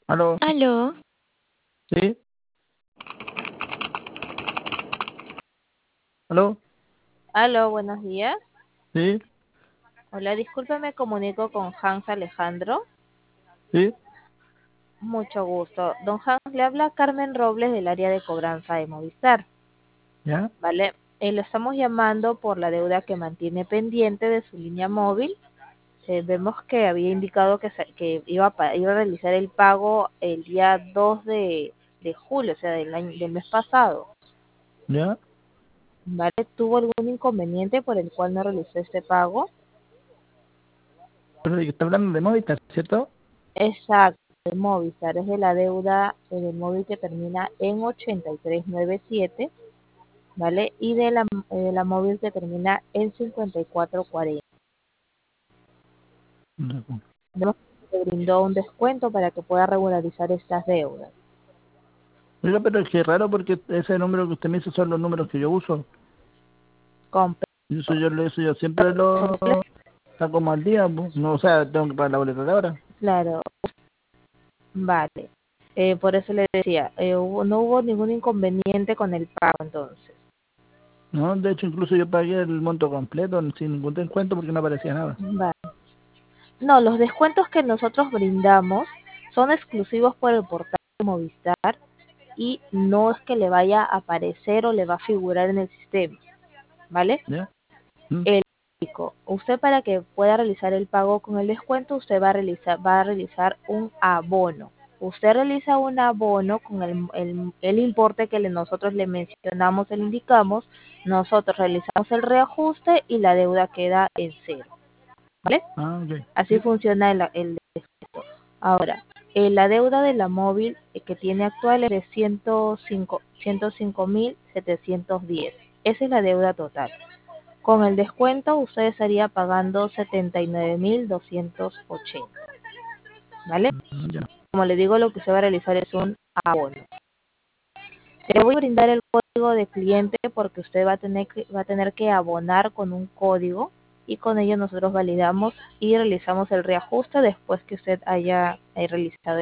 ¿Aló? Aló, ¿Sí? ¿Aló? Aló, buenos días. ¿Sí? Hola, disculpe, me comunico con Hans Alejandro. ¿Sí? Mucho gusto. Don Hans, le habla Carmen Robles del área de cobranza de Movistar, ¿Ya? ¿vale? Lo estamos llamando por la deuda que mantiene pendiente de su línea móvil. Vemos que había indicado que iba a realizar el pago el día 2 de julio, o sea, del mes pasado, ¿Ya? ¿vale? ¿Tuvo algún inconveniente por el cual no realizó este pago? Pero de que está hablando de Movistar, ¿cierto? Exacto, de Movistar, es de la deuda del móvil que termina en 8397, ¿vale? Y de la móvil que termina en 5440. No. Vemos que le brindó un descuento para que pueda regularizar estas deudas. Oiga, pero es que es raro porque ese número que usted me dice son los números que yo uso. Compre- Y eso yo siempre lo saco mal día, pues. No, o sea, tengo que pagar la boleta de ahora. Claro, vale. Por eso le decía, no hubo ningún inconveniente con el pago entonces. No, de hecho, incluso yo pagué el monto completo sin ningún descuento porque no aparecía nada. Vale. No, los descuentos que nosotros brindamos son exclusivos por el portal de Movistar y no es que le vaya a aparecer o le va a figurar en el sistema, ¿vale? ¿Ya? ¿Mm? El único, usted para que pueda realizar el pago con el descuento, usted va a realizar un abono. Usted realiza un abono con el importe que nosotros le mencionamos, le indicamos, nosotros realizamos el reajuste y la deuda queda en cero, ¿vale? Ah, ok. Así Sí. funciona el descuento. Ahora, la deuda de la móvil que tiene actual es de 105.710. Esa es la deuda total. Con el descuento usted estaría pagando 79.280, ¿vale? Ya. Como le digo, lo que se va a realizar es un abono. Le voy a brindar el código de cliente porque usted va a tener que abonar con un código y con ello nosotros validamos y realizamos el reajuste después que usted haya realizado